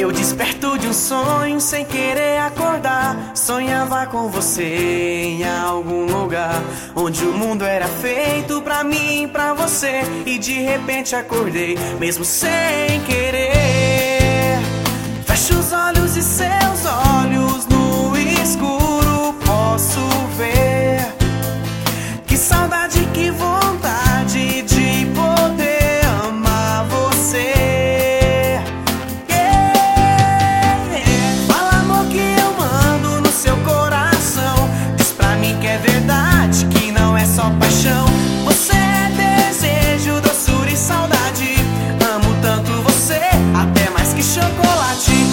Eu desperto de um sonho sem querer acordar. Sonhava com você em algum lugar onde o mundo era feito pra mim, pra você. E de repente acordei, mesmo sem querer. Fecho os olhos e seus olhos no escuro posso ver. Que saudade, que vontade de poder amar você. Fala, amor, que eu mando no seu coração. Diz pra mim que é verdade, que não é só paixão. Você é desejo, doçura e saudade. Amo tanto você, até mais que chocolate.